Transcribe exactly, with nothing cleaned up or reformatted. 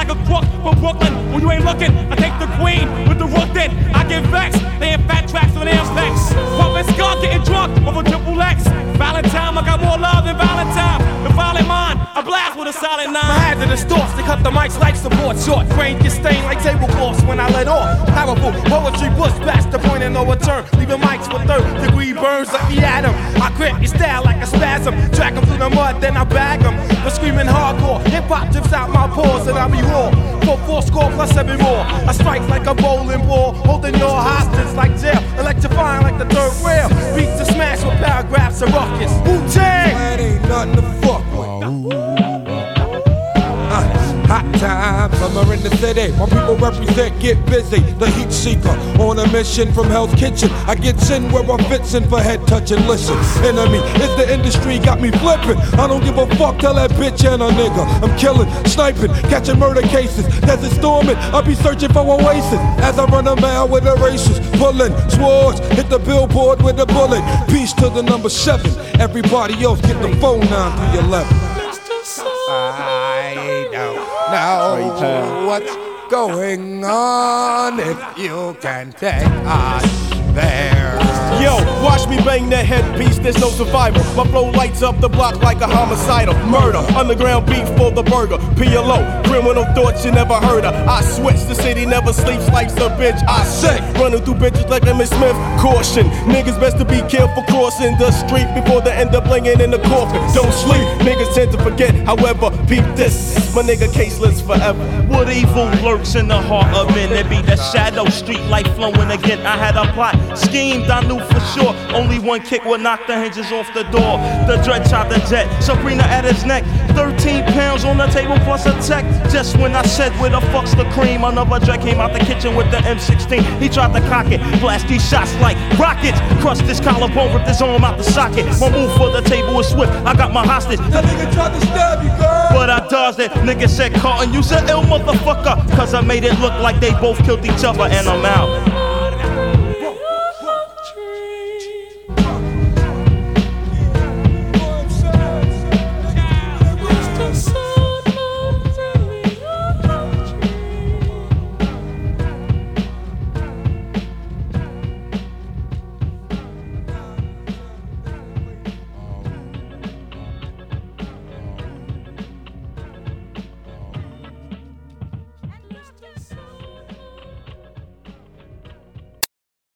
nigga crook from Brooklyn. When you ain't looking, I take the queen with the rook then. I get vexed, they in fat tracks with their specs. Pumping skunk, getting drunk over triple X. Valentine, I got more love than Valentine. The violent mind, I blast with a solid nine. My hazardous thoughts, they cut the mics like support. Short, brain get stained like tablecloths when I let off. Powerful poetry push past the point of no return. Leaving mics with third degree burns like the atom. I grip your style like a spasm. Track them through the mud, then I bag them. But screaming hardcore, hip hop drips out my pores and I be raw. Four, four score plus seven more. I strike like a bowling ball, holding your hostage like jail. Electrifying like the third rail. Beat to smash with paragraphs of ruckus. Wu-Tang! That ain't nothing to fuck with. Uh, hot times, summer in the city. My people represent, get busy. The heat seeker on a mission from Hell's Kitchen. I get in where I fits in for head touching. Listen, enemy is the industry, got me flipping. I don't give a fuck, tell that bitch and a nigga. I'm killing, sniping, catching murder cases. Desert storming, I'll be searching for oasis. As I run a mile with the races, pulling swords, hit the billboard with a bullet. Peace to the number seven. Everybody else get the phone nine three eleven. I don't know what's going on if you can take us there. Yo, watch me bang that headpiece, there's no survival. My flow lights up the block like a homicidal murder. Underground beef for the burger. P L O, criminal thoughts you never heard of. I switch, the city never sleeps like a bitch. I say, running through bitches like Emmett Smith. Caution, niggas best to be careful crossing the street before they end up blinging in the coffin. Don't sleep, niggas tend to forget. However, peep this, my nigga caseless forever. What evil lurks in the heart of men? There be the shadow, street light flowing again. I had a plot, schemed, I knew for sure. Only one kick would knock the hinges off the door. The dread shot the jet, Sabrina at his neck. Thirteen pounds on the table plus a tech. Just when I said where the fuck's the cream, another dread came out the kitchen with the M sixteen. He tried to cock it, blast these shots like rockets. Crushed his collarbone, ripped his arm out the socket. My move for the table was swift, I got my hostage. That nigga tried to stab you, girl. But I dodged it, nigga said Carlton, you's an ill motherfucker. Cause I made it look like they both killed each other and I'm out.